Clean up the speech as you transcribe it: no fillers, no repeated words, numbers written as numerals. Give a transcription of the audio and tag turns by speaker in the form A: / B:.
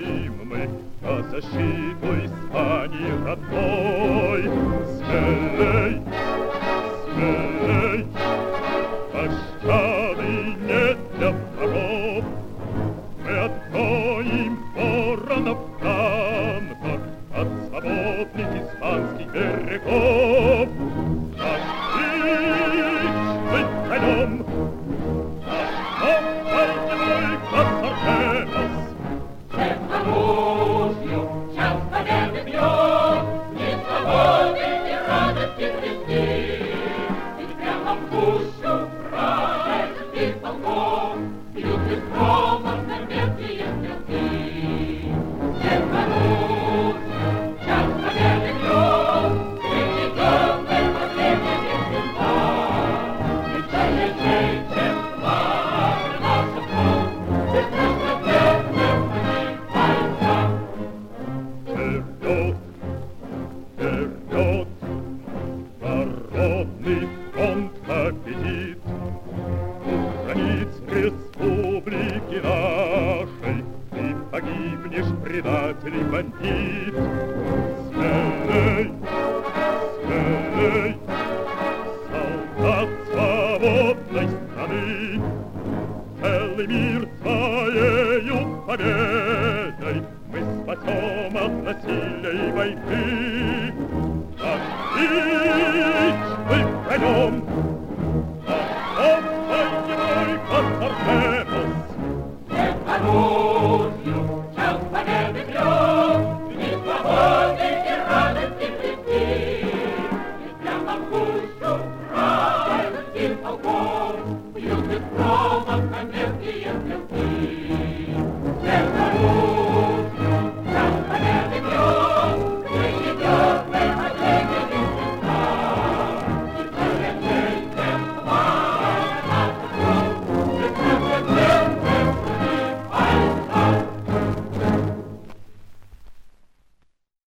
A: стоим мы на защиту Испании родной. Смелей, смелей, пощады нет для врагов. Мы откроем воронов франков от свободных испанских берегов. Отличный конем, народный фронт победит. У границ республики нашей ты погибнешь, предатель и бандит. Смелей, смелей, солдат свободной страны, целый мир твоею победой мы спасем от насилия и войны. Отличный конем, отцом твой Константинос.
B: Всех оружию час победы бьет, и свободы и радости прийти. И прямо в гущу вражеских полков бьют из грома на мелкие стрелки.